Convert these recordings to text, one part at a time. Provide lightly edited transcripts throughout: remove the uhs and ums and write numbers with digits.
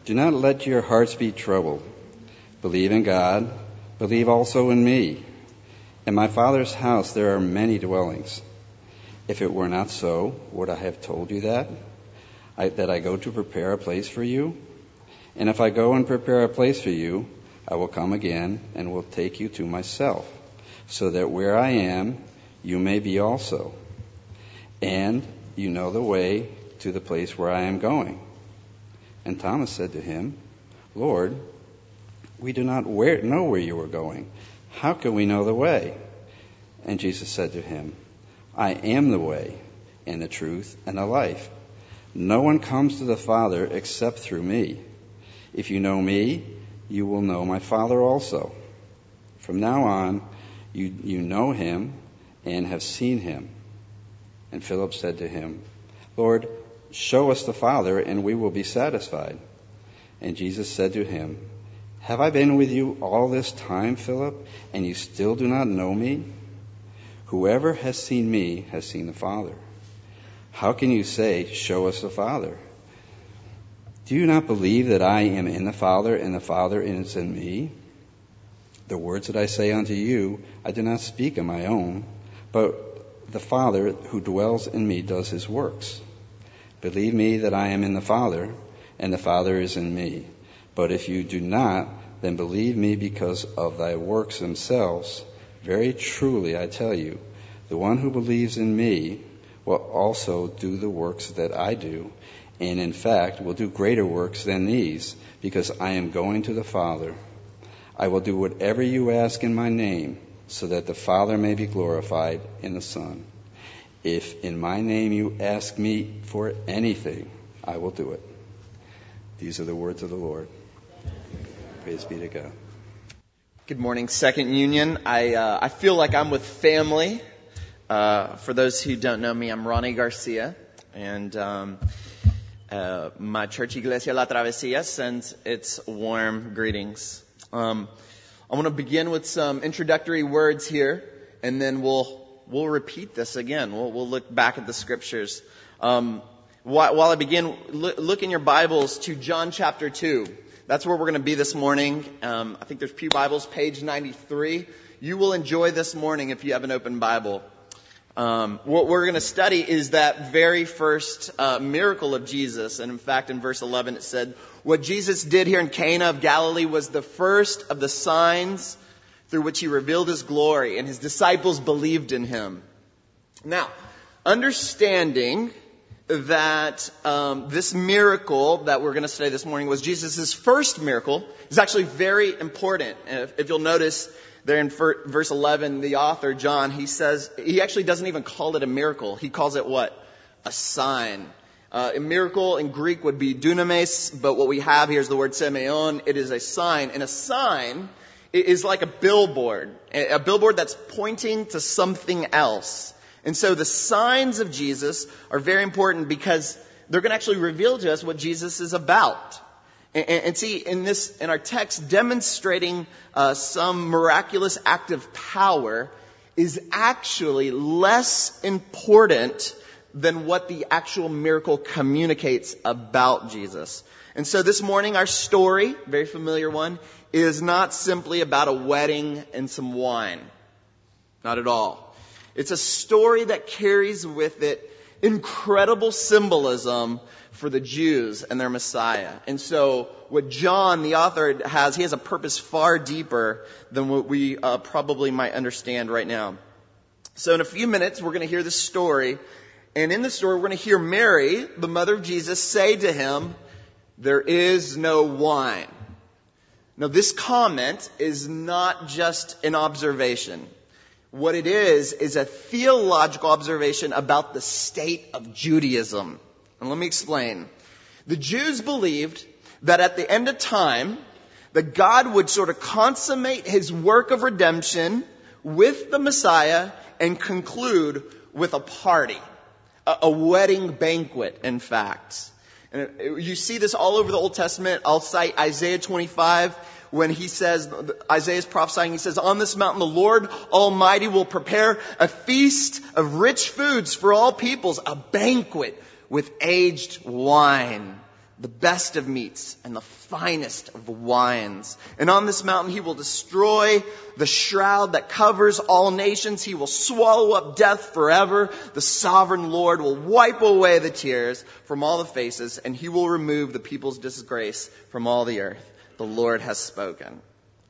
Do not let your hearts be troubled. Believe in God. Believe also in me. In my Father's house there are many dwellings. If it were not so, would I have told you that I go to prepare a place for you? And if I go and prepare a place for you, I will come again and will take you to myself, so that where I am, you may be also. And you know the way to the place where I am going. And Thomas said to him, Lord, we do not know where you are going. How can we know the way? And Jesus said to him, I am the way and the truth and the life. No one comes to the Father except through me. If you know me, you will know my Father also. From now on, you know him and have seen him. And Philip said to him, Lord, show us the Father, and we will be satisfied. And Jesus said to him, Have I been with you all this time, Philip, and you still do not know me? Whoever has seen me has seen the Father. How can you say, Show us the Father? Do you not believe that I am in the Father, and the Father is in me? The words that I say unto you, I do not speak on my own, but the Father who dwells in me does his works. Believe me that I am in the Father, and the Father is in me. But if you do not, then believe me because of thy works themselves. Very truly I tell you, the one who believes in me will also do the works that I do, and in fact will do greater works than these, because I am going to the Father. I will do whatever you ask in my name, so that the Father may be glorified in the Son. If in my name you ask me for anything, I will do it. These are the words of the Lord. Praise be to God. Good morning, Second Union. I feel like I'm with family. For those who don't know me, I'm Ronnie Garcia, and my church, Iglesia La Travesía, sends its warm greetings. I want to begin with some introductory words here, and then we'll repeat this again. We'll look back at the scriptures. While I begin, look in your Bibles to John chapter 2. That's where we're going to be this morning. I think there's Pew Bibles, page 93. You will enjoy this morning if you have an open Bible. What we're going to study is that very first miracle of Jesus. And in fact, in verse 11, it said, what Jesus did here in Cana of Galilee was the first of the signs through which he revealed his glory, and his disciples believed in him. Now, understanding that this miracle that we're going to study this morning was Jesus' first miracle is actually very important. If you'll notice there in verse 11, the author, John, he says, he actually doesn't even call it a miracle. He calls it what? A sign. A miracle in Greek would be dunamis, but what we have here is the word semeion. It is a sign. And a sign is like a billboard that's pointing to something else. And so the signs of Jesus are very important because they're going to actually reveal to us what Jesus is about. And see, in our text, demonstrating some miraculous act of power is actually less important than what the actual miracle communicates about Jesus. And so this morning, our story, very familiar one, is not simply about a wedding and some wine. Not at all. It's a story that carries with it incredible symbolism for the Jews and their Messiah. And so what John, the author, he has a purpose far deeper than what we probably might understand right now. So in a few minutes, we're going to hear this story. And in the story, we're going to hear Mary, the mother of Jesus, say to him, there is no wine. Now, this comment is not just an observation. What it is a theological observation about the state of Judaism. And let me explain. The Jews believed that at the end of time, that God would sort of consummate his work of redemption with the Messiah and conclude with a party, a wedding banquet, in fact. And you see this all over the Old Testament. I'll cite Isaiah 25 when he says, Isaiah is prophesying, he says, on this mountain the Lord Almighty will prepare a feast of rich foods for all peoples, a banquet with aged wine. the best of meats and the finest of wines. And on this mountain he will destroy the shroud that covers all nations. He will swallow up death forever. The sovereign Lord will wipe away the tears from all the faces, and he will remove the people's disgrace from all the earth. The Lord has spoken.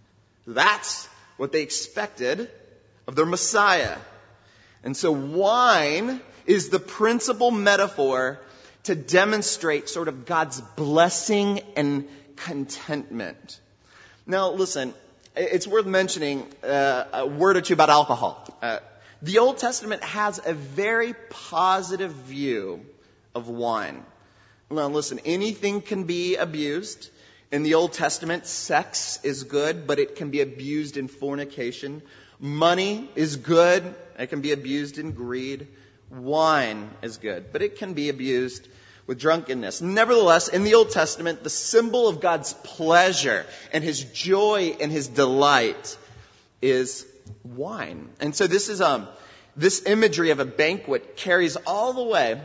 That's what they expected of their Messiah. And so wine is the principal metaphor to demonstrate sort of God's blessing and contentment. Now, listen, it's worth mentioning a word or two about alcohol. The Old Testament has a very positive view of wine. Now, listen, anything can be abused. In the Old Testament, sex is good, but it can be abused in fornication. Money is good. It can be abused in greed. Wine is good, but it can be abused with drunkenness. Nevertheless, in the Old Testament, the symbol of God's pleasure and his joy and his delight is wine. And so this imagery of a banquet carries all the way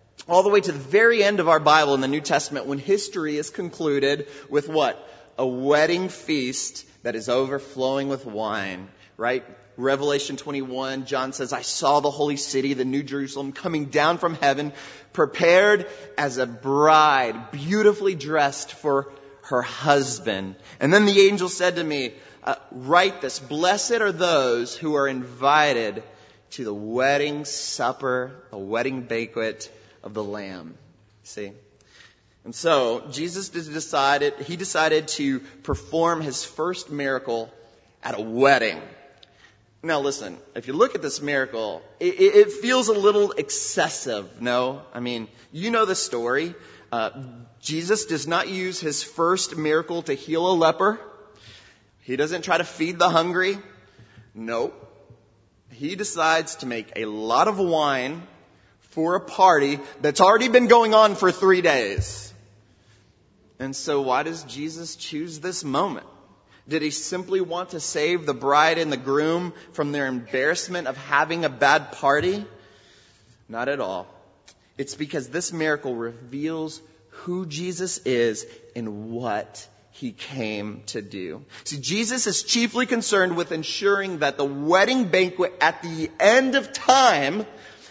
to the very end of our Bible in the New Testament, when history is concluded with what? A wedding feast that is overflowing with wine, right? Revelation 21, John says, I saw the holy city, the New Jerusalem, coming down from heaven, prepared as a bride, beautifully dressed for her husband. And then the angel said to me, write this, blessed are those who are invited to the wedding supper, a wedding banquet of the Lamb. See? And so, Jesus decided to perform his first miracle at a wedding. Now listen, if you look at this miracle, it feels a little excessive, no? I mean, you know the story. Jesus does not use his first miracle to heal a leper. He doesn't try to feed the hungry. Nope. He decides to make a lot of wine for a party that's already been going on for 3 days. And so why does Jesus choose this moment? Did he simply want to save the bride and the groom from their embarrassment of having a bad party? Not at all. It's because this miracle reveals who Jesus is and what he came to do. See, Jesus is chiefly concerned with ensuring that the wedding banquet at the end of time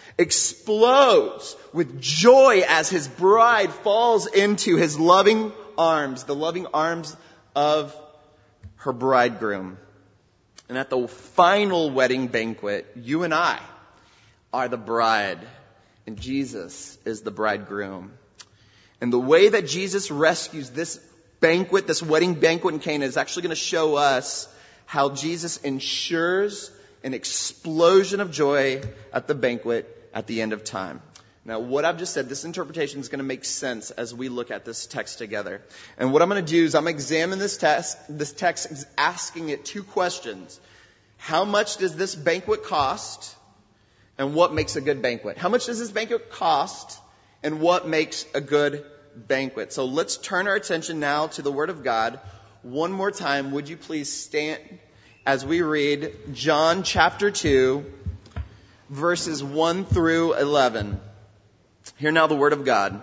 explodes with joy as his bride falls into his loving arms, the loving arms of her bridegroom. And at the final wedding banquet, you and I are the bride, and Jesus is the bridegroom. And the way that Jesus rescues this banquet, this wedding banquet in Cana, is actually going to show us how Jesus ensures an explosion of joy at the banquet at the end of time. Now, what I've just said, this interpretation is going to make sense as we look at this text together. And what I'm going to do is I'm going to examine this text asking it 2 questions. How much does this banquet cost? And what makes a good banquet? How much does this banquet cost? And what makes a good banquet? So let's turn our attention now to the Word of God. One more time, would you please stand as we read John chapter 2, verses 1 through 11. Hear now the word of God.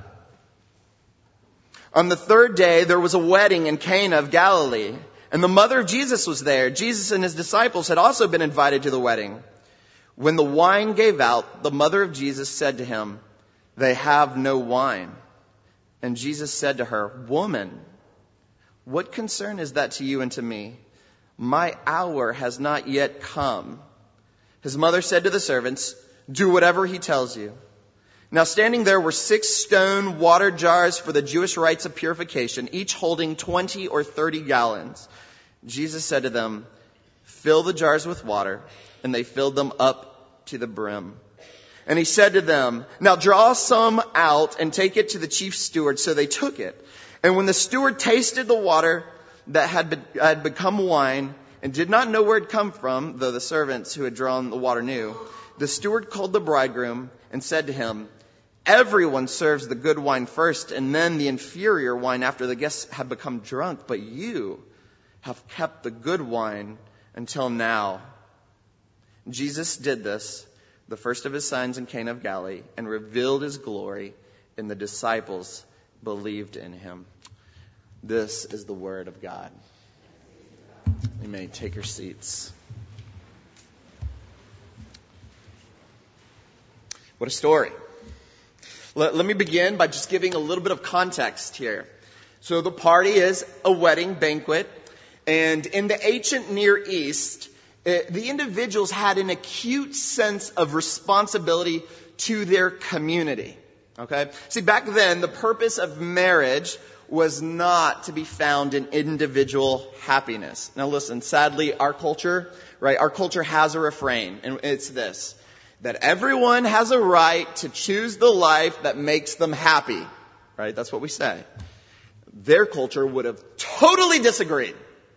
On the 3rd day, there was a wedding in Cana of Galilee, and the mother of Jesus was there. Jesus and his disciples had also been invited to the wedding. When the wine gave out, the mother of Jesus said to him, "They have no wine." And Jesus said to her, "Woman, what concern is that to you and to me? My hour has not yet come." His mother said to the servants, "Do whatever he tells you." Now standing there were 6 stone water jars for the Jewish rites of purification, each holding 20 or 30 gallons. Jesus said to them, "Fill the jars with water," and they filled them up to the brim. And he said to them, "Now draw some out and take it to the chief steward." So they took it. And when the steward tasted the water that had become wine and did not know where it had come from, though the servants who had drawn the water knew, the steward called the bridegroom and said to him, "Everyone serves the good wine first and then the inferior wine after the guests have become drunk, but you have kept the good wine until now." Jesus did this, the first of his signs in Cana of Galilee, and revealed his glory, and the disciples believed in him. This is the word of God. You may take your seats. What a story. Let me begin by just giving a little bit of context here. So the party is a wedding banquet, and in the ancient Near East, the individuals had an acute sense of responsibility to their community. Okay? See, back then, the purpose of marriage was not to be found in individual happiness. Now listen, sadly, our culture has a refrain, and it's this: that everyone has a right to choose the life that makes them happy. Right? That's what we say. Their culture would have totally disagreed.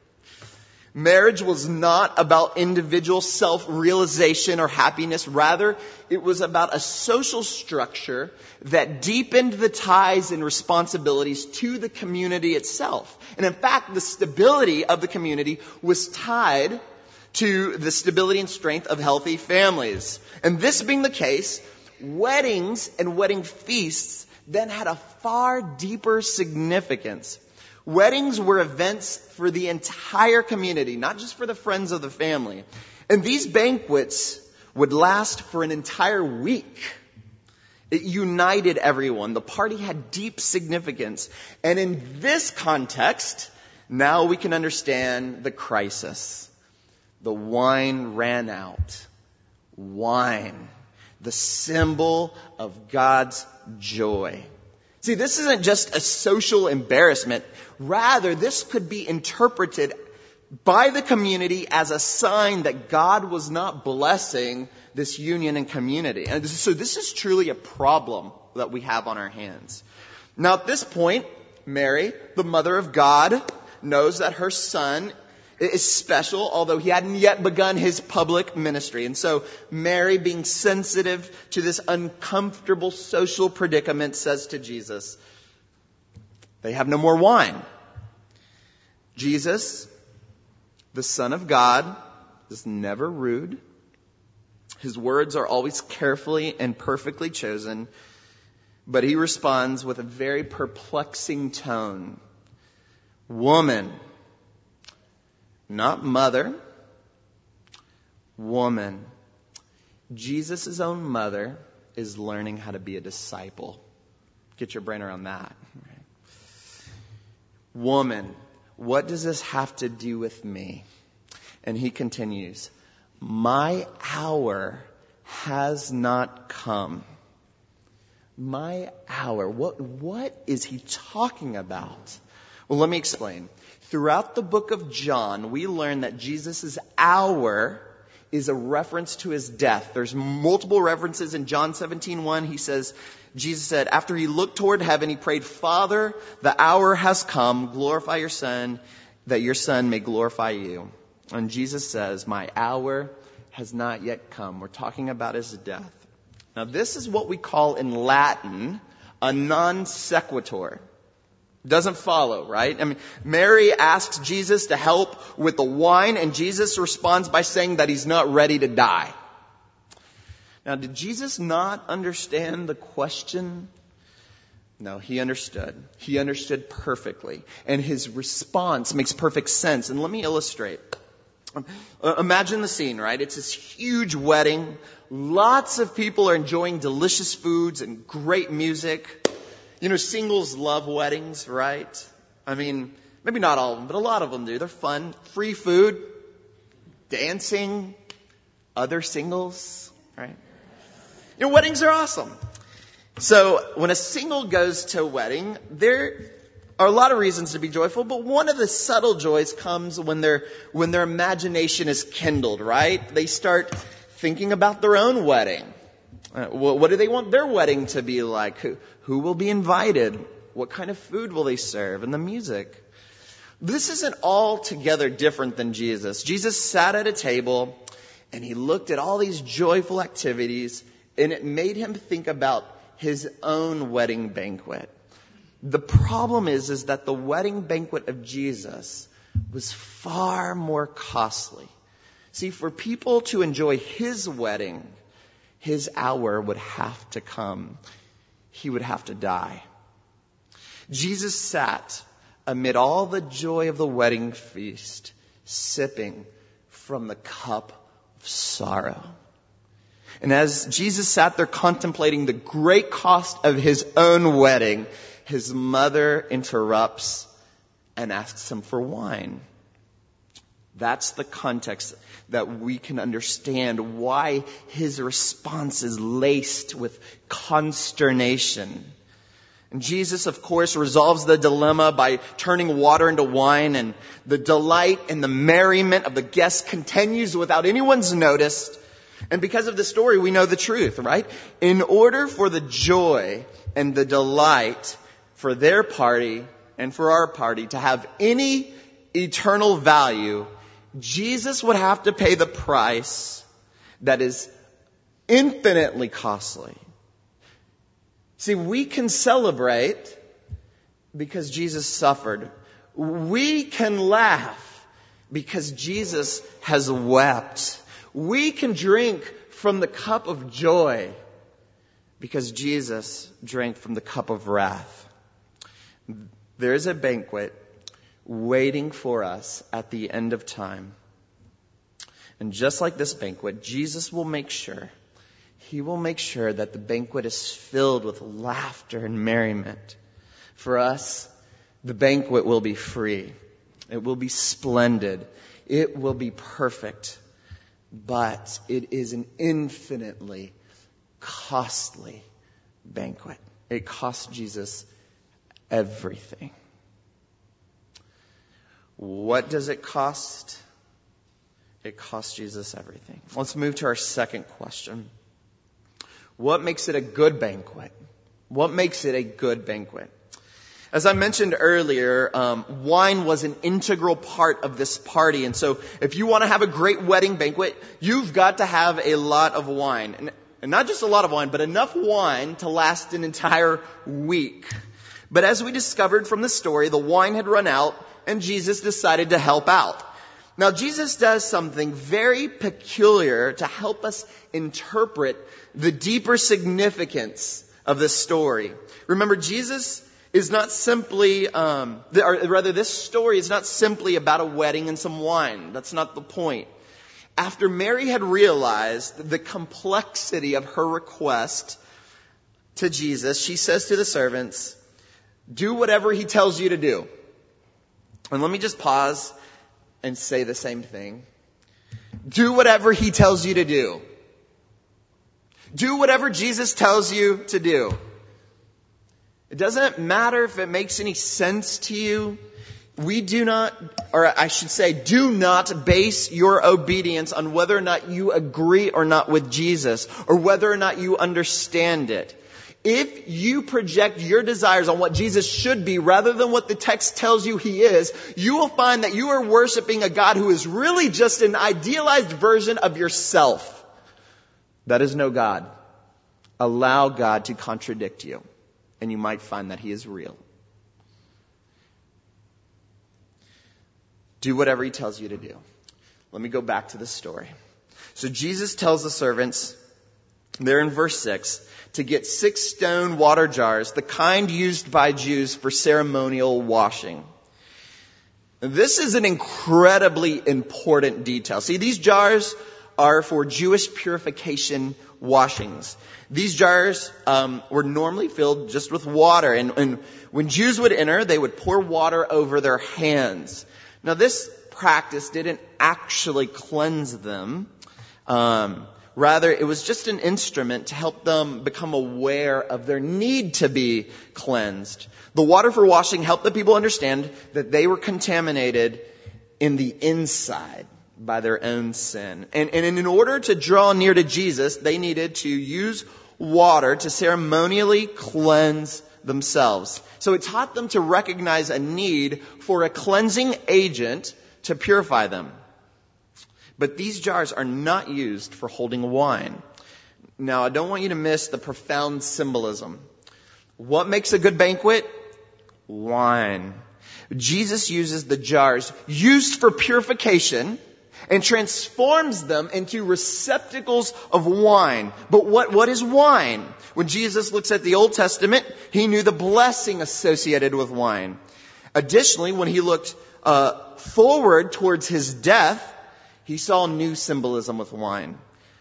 Marriage was not about individual self-realization or happiness. Rather, it was about a social structure that deepened the ties and responsibilities to the community itself. And in fact, the stability of the community was tied to the stability and strength of healthy families. And this being the case, weddings and wedding feasts then had a far deeper significance. Weddings were events for the entire community, not just for the friends of the family. And these banquets would last for an entire week. It united everyone. The party had deep significance. And in this context, now we can understand the crisis. The wine ran out. Wine, the symbol of God's joy. See, this isn't just a social embarrassment. Rather, this could be interpreted by the community as a sign that God was not blessing this union and community. And so this is truly a problem that we have on our hands. Now, at this point, Mary, the mother of God, knows that her son is special, although he hadn't yet begun his public ministry. And so Mary, being sensitive to this uncomfortable social predicament, says to Jesus, they have no more wine. Jesus, the Son of God, is never rude. His words are always carefully and perfectly chosen. But he responds with a very perplexing tone. Woman, not mother, woman. Jesus' own mother is learning how to be a disciple. Get your brain around that. Woman, what does this have to do with me? And he continues, my hour has not come. My hour. What is he talking about? Well, let me explain. Throughout the book of John, we learn that Jesus' hour is a reference to his death. There's multiple references in John 17:1. He says, Jesus said, after he looked toward heaven, he prayed, Father, the hour has come. Glorify your Son, that your Son may glorify you. And Jesus says, my hour has not yet come. We're talking about his death. Now, this is what we call in Latin a non sequitur. Doesn't follow, right? I mean, Mary asks Jesus to help with the wine, and Jesus responds by saying that he's not ready to die. Now, did Jesus not understand the question? No, he understood. He understood perfectly. And his response makes perfect sense. And let me illustrate. Imagine the scene, right? It's this huge wedding. Lots of people are enjoying delicious foods and great music. You know, singles love weddings, right? I mean, maybe not all of them, but a lot of them do. They're fun. Free food, dancing, other singles, right? You know, weddings are awesome. So when a single goes to a wedding, there are a lot of reasons to be joyful, but one of the subtle joys comes when their imagination is kindled, right? They start thinking about their own wedding. What do they want their wedding to be like? Who will be invited? What kind of food will they serve? And the music. This isn't altogether different than Jesus. Jesus sat at a table and he looked at all these joyful activities, and it made him think about his own wedding banquet. The problem is that the wedding banquet of Jesus was far more costly. See, for people to enjoy his wedding, his hour would have to come. He would have to die. Jesus sat amid all the joy of the wedding feast, sipping from the cup of sorrow. And as Jesus sat there contemplating the great cost of his own wedding, his mother interrupts and asks him for wine. That's the context that we can understand why his response is laced with consternation. And Jesus, of course, resolves the dilemma by turning water into wine, and the delight and the merriment of the guests continues without anyone's notice. And because of the story, we know the truth, right? In order for the joy and the delight for their party and for our party to have any eternal value, Jesus would have to pay the price that is infinitely costly. See, we can celebrate because Jesus suffered. We can laugh because Jesus has wept. We can drink from the cup of joy because Jesus drank from the cup of wrath. There is a banquet waiting for us at the end of time. And just like this banquet, Jesus will make sure, he will make sure that the banquet is filled with laughter and merriment. For us, the banquet will be free. It will be splendid. It will be perfect. But it is an infinitely costly banquet. It cost Jesus everything. What does it cost? It cost Jesus everything. Let's move to our second question. What makes it a good banquet? What makes it a good banquet? As I mentioned earlier, wine was an integral part of this party. And so if you want to have a great wedding banquet, you've got to have a lot of wine. And not just a lot of wine, but enough wine to last an entire week. But as we discovered from the story, the wine had run out and Jesus decided to help out. Now, Jesus does something very peculiar to help us interpret the deeper significance of this story. Remember, Jesus is not simply, this story is not simply about a wedding and some wine. That's not the point. After Mary had realized the complexity of her request to Jesus, she says to the servants, "Do whatever he tells you to do." And let me just pause and say the same thing. Do whatever he tells you to do. Do whatever Jesus tells you to do. It doesn't matter if it makes any sense to you. We do not, or I should say, do not base your obedience on whether or not you agree or not with Jesus, or whether or not you understand it. If you project your desires on what Jesus should be rather than what the text tells you he is, you will find that you are worshiping a God who is really just an idealized version of yourself. That is no God. Allow God to contradict you, and you might find that he is real. Do whatever he tells you to do. Let me go back to the story. So Jesus tells the servants, there in verse 6, to get 6 stone water jars, the kind used by Jews for ceremonial washing. This is an incredibly important detail. See, these jars are for Jewish purification washings. These jars were normally filled just with water. And when Jews would enter, they would pour water over their hands. Now, this practice didn't actually cleanse them. Rather, it was just an instrument to help them become aware of their need to be cleansed. The water for washing helped the people understand that they were contaminated in the inside by their own sin. And in order to draw near to Jesus, they needed to use water to ceremonially cleanse themselves. So it taught them to recognize a need for a cleansing agent to purify them. But these jars are not used for holding wine. Now, I don't want you to miss the profound symbolism. What makes a good banquet? Wine. Jesus uses the jars used for purification and transforms them into receptacles of wine. But what is wine? When Jesus looks at the Old Testament, he knew the blessing associated with wine. Additionally, when he looked forward towards his death, he saw new symbolism with wine.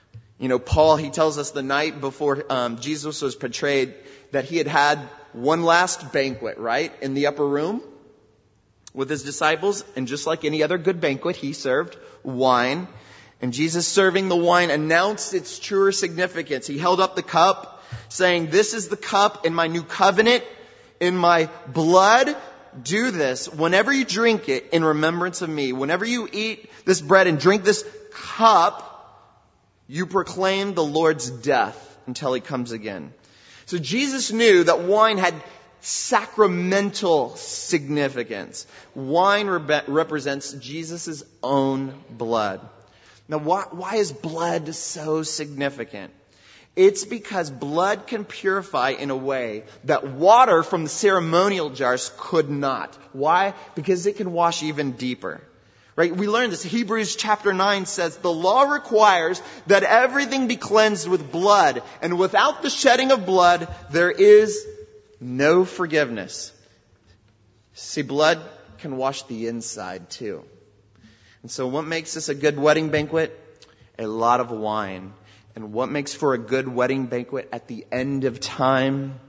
Paul, he tells us the night before Jesus was betrayed that he had one last banquet, right, in the upper room with his disciples. And just like any other good banquet, he served wine. And Jesus, serving the wine, announced its truer significance. He held up the cup, saying, "This is the cup in my new covenant, in my blood. Do this whenever you drink it in remembrance of me." Whenever you eat this bread and drink this cup, you proclaim the Lord's death until he comes again. So Jesus knew that wine had sacramental significance. Wine represents Jesus' own blood. Now, why is blood so significant? It's because blood can purify in a way that water from the ceremonial jars could not. Why? Because it can wash even deeper. Right? We learned this. Hebrews chapter 9 says, "The law requires that everything be cleansed with blood, and without the shedding of blood, there is no forgiveness." See, blood can wash the inside too. And so what makes this a good wedding banquet? A lot of wine. And what makes for a good wedding banquet at the end of time?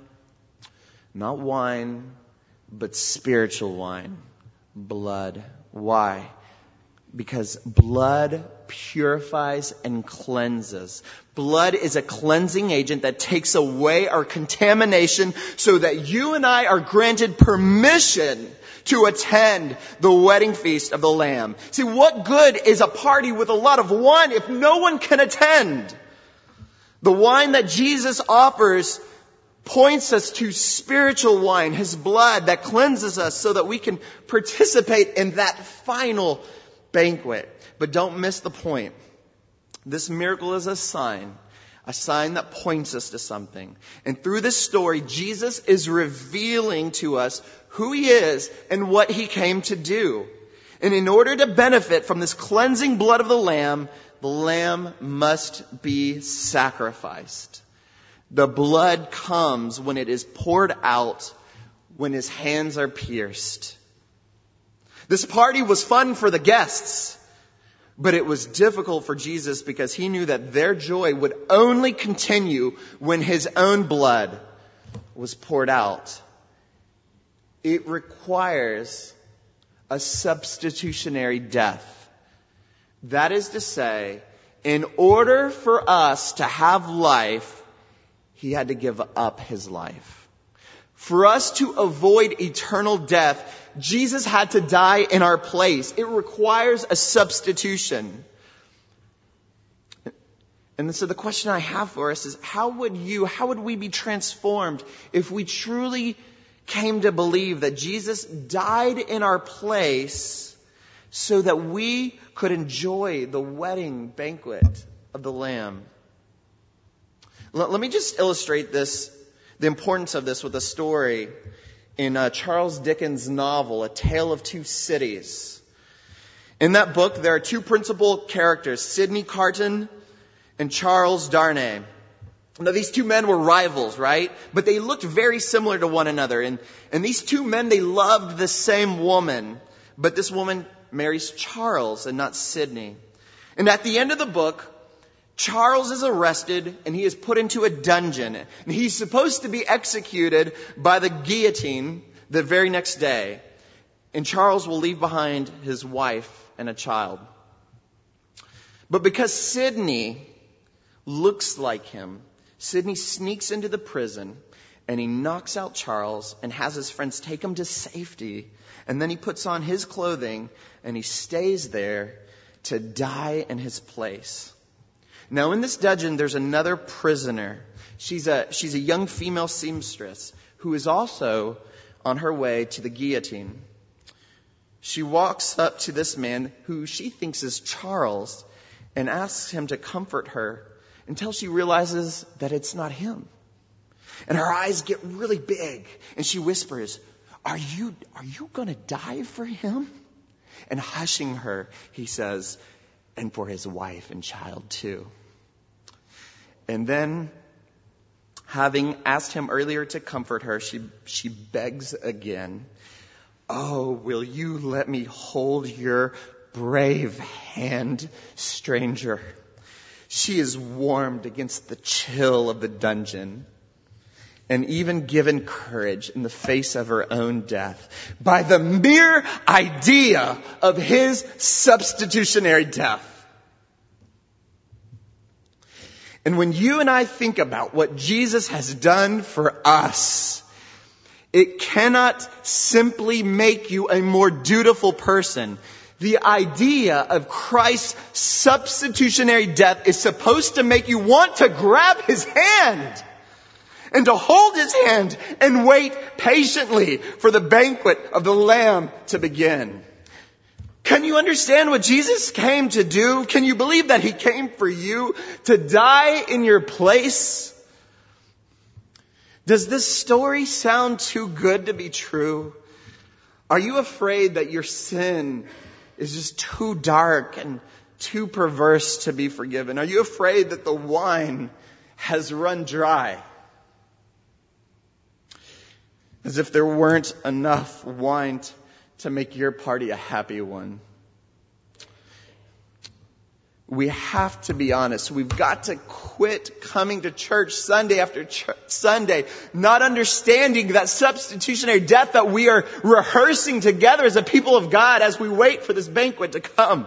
Not wine, but spiritual wine. Blood. Why? Because blood purifies and cleanses. Blood is a cleansing agent that takes away our contamination so that you and I are granted permission to attend the wedding feast of the Lamb. See, what good is a party with a lot of wine if no one can attend? The wine that Jesus offers points us to spiritual wine, his blood that cleanses us so that we can participate in that final banquet. But don't miss the point. This miracle is a sign that points us to something. And through this story, Jesus is revealing to us who he is and what he came to do. And in order to benefit from this cleansing blood of the Lamb must be sacrificed. The blood comes when it is poured out, when his hands are pierced. This party was fun for the guests, but it was difficult for Jesus because he knew that their joy would only continue when his own blood was poured out. It requires a substitutionary death. That is to say, in order for us to have life, he had to give up his life. For us to avoid eternal death, Jesus had to die in our place. It requires a substitution. And so the question I have for us is, how would we be transformed if we truly came to believe that Jesus died in our place so that we could enjoy the wedding banquet of the Lamb? Let me just illustrate this, the importance of this with a story in Charles Dickens' novel, A Tale of Two Cities. In that book, there are two principal characters, Sidney Carton and Charles Darnay. Now, these two men were rivals, right? But they looked very similar to one another. And these two men, they loved the same woman. But this woman marries Charles and not Sidney. And at the end of the book, Charles is arrested and he is put into a dungeon. And he's supposed to be executed by the guillotine the very next day. And Charles will leave behind his wife and a child. But because Sidney looks like him, Sidney sneaks into the prison and he knocks out Charles and has his friends take him to safety. And then he puts on his clothing and he stays there to die in his place. Now in this dungeon, there's another prisoner. She's a young female seamstress who is also on her way to the guillotine. She walks up to this man who she thinks is Charles and asks him to comfort her until she realizes that it's not him. And her eyes get really big and she whispers, Are you going to die for him? And hushing her, he says, and for his wife and child too. And then, having asked him earlier to comfort her, she begs again, "Oh, will you let me hold your brave hand, stranger?" She is warmed against the chill of the dungeon and even given courage in the face of her own death by the mere idea of his substitutionary death. And when you and I think about what Jesus has done for us, it cannot simply make you a more dutiful person. The idea of Christ's substitutionary death is supposed to make you want to grab his hand and to hold his hand and wait patiently for the banquet of the Lamb to begin. Can you understand what Jesus came to do? Can you believe that he came for you to die in your place? Does this story sound too good to be true? Are you afraid that your sin is just too dark and too perverse to be forgiven? Are you afraid that the wine has run dry? As if there weren't enough wine to make your party a happy one. We have to be honest. We've got to quit coming to church Sunday after Sunday, not understanding that substitutionary death that we are rehearsing together as a people of God as we wait for this banquet to come.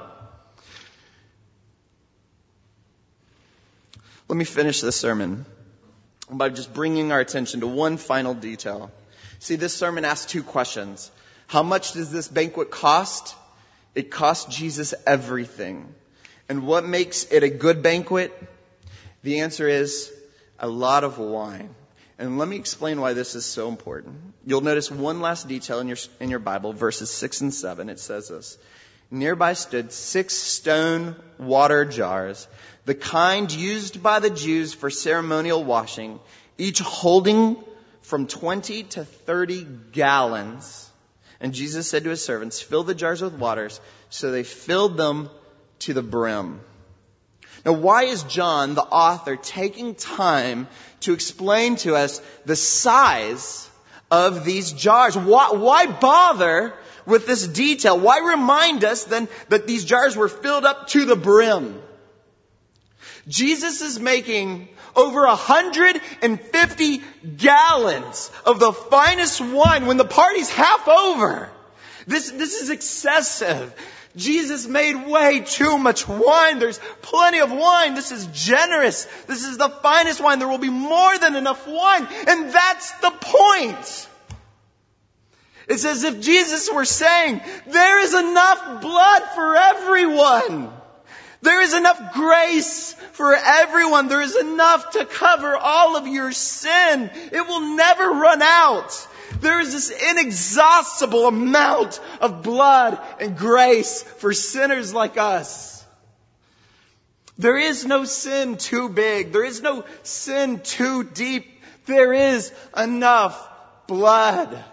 Let me finish this sermon by just bringing our attention to one final detail. See, this sermon asks two questions. How much does this banquet cost? It cost Jesus everything. And what makes it a good banquet? The answer is a lot of wine. And let me explain why this is so important. You'll notice one last detail in your Bible, verses 6 and 7. It says this. Nearby stood 6 stone water jars, the kind used by the Jews for ceremonial washing, each holding from 20 to 30 gallons. And Jesus said to his servants, "Fill the jars with waters." So they filled them to the brim. Now, why is John, the author, taking time to explain to us the size of these jars? Why bother with this detail? Why remind us then that these jars were filled up to the brim? Jesus is making over 150 gallons of the finest wine when the party's half over. This is excessive. Jesus made way too much wine. There's plenty of wine. This is generous. This is the finest wine. There will be more than enough wine. And that's the point. It's as if Jesus were saying, there is enough blood for everyone. There is enough grace for everyone. There is enough to cover all of your sin. It will never run out. There is this inexhaustible amount of blood and grace for sinners like us. There is no sin too big. There is no sin too deep. There is enough blood.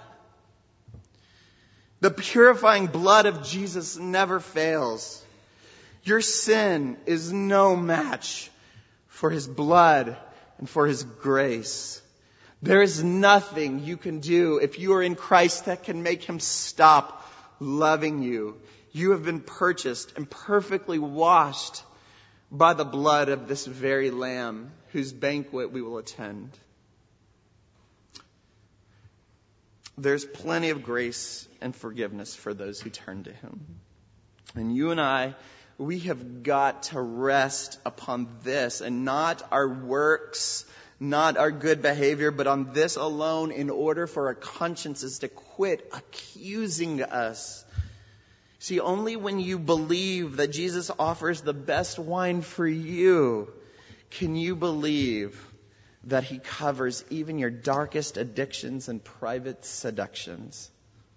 The purifying blood of Jesus never fails. Your sin is no match for his blood and for his grace. There is nothing you can do if you are in Christ that can make him stop loving you. You have been purchased and perfectly washed by the blood of this very Lamb whose banquet we will attend. There's plenty of grace and forgiveness for those who turn to him. And you and I, we have got to rest upon this and not our works, not our good behavior, but on this alone in order for our consciences to quit accusing us. See, only when you believe that Jesus offers the best wine for you can you believe that he covers even your darkest addictions and private seductions.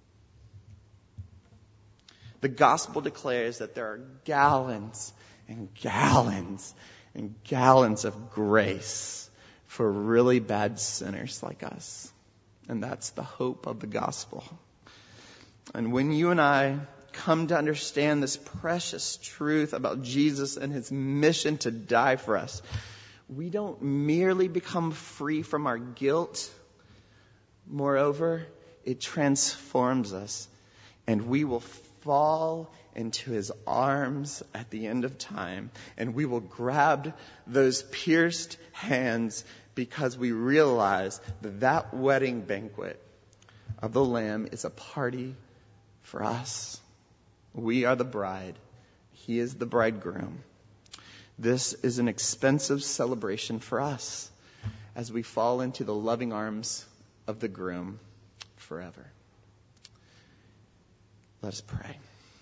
The gospel declares that there are gallons and gallons and gallons of grace for really bad sinners like us. And that's the hope of the gospel. And when you and I come to understand this precious truth about Jesus and his mission to die for us, we don't merely become free from our guilt. Moreover, it transforms us, and we will fall into his arms at the end of time, and we will grab those pierced hands because we realize that that wedding banquet of the Lamb is a party for us. We are the bride. He is the bridegroom. This is an expensive celebration for us as we fall into the loving arms of the groom forever. Let us pray.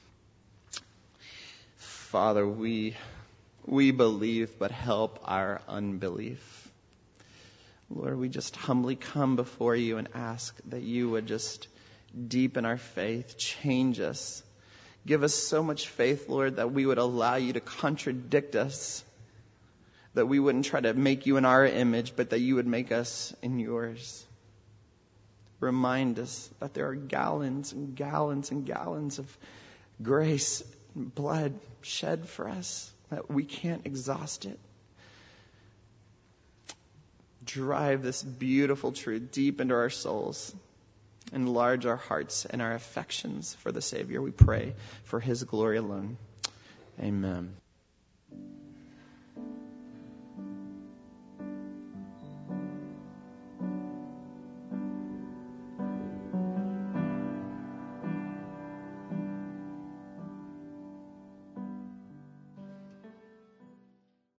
Father, we believe, but help our unbelief. Lord, we just humbly come before you and ask that you would just deepen our faith, change us. Give us so much faith, Lord, that we would allow you to contradict us, that we wouldn't try to make you in our image, but that you would make us in yours. Remind us that there are gallons and gallons and gallons of grace and blood shed for us, that we can't exhaust it. Drive this beautiful truth deep into our souls. Enlarge our hearts and our affections for the Savior. We pray for his glory alone. Amen.